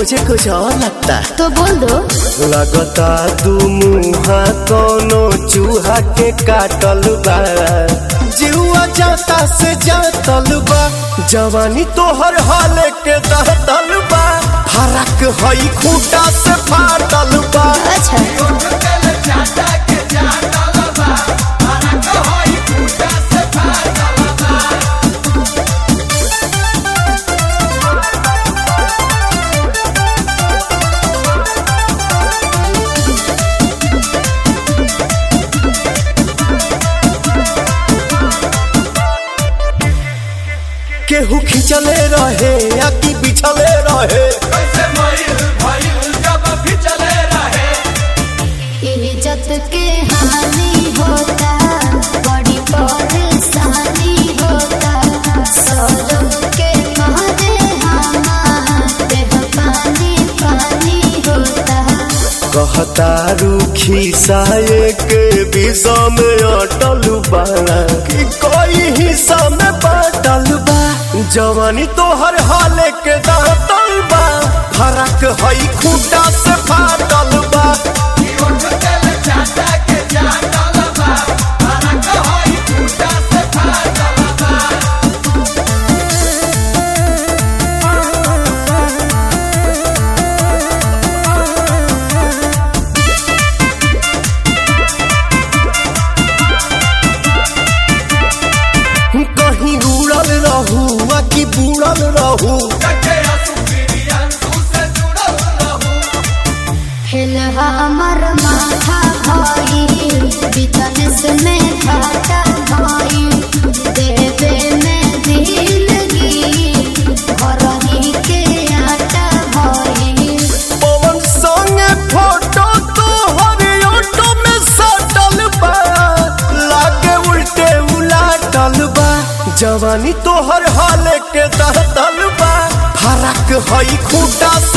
मुझे कुछ और लगता है। तो बोल दो। लगता तू मुहा कोनो चूहा के काटल बा, जीवा जाता से जातल बा, जवानी तोहर हाल के दहतल बा, फरक हई खूटा से फाटल बा। अच्छा केहू खिंचले रहे या कि बिछले रहे, इज्जत के हानि होता, बड़ी परेशानी होता, सौरभ के मारे हमारे पानी पानी होता। कहता रूखी साये के विषा में अटल बाड़ा कि कोई हिस्सा में बाटल बा, जवानी तोहर हाल के दातल बा, फरक हई खूटा से फाटल बा। कहीं उड़ल रहू कि बुड़ल रहू, हमर माथा भाई बिजनेस में घाटा भाई, देवे में दिलगी घरही के आटा भाई। पवन संगे फोटो तो हर ऑटो में सटल बा, लागे उल्टे उलाटल बा, जवानी तोहर हाल के दहतल बा, फरक हई खूटा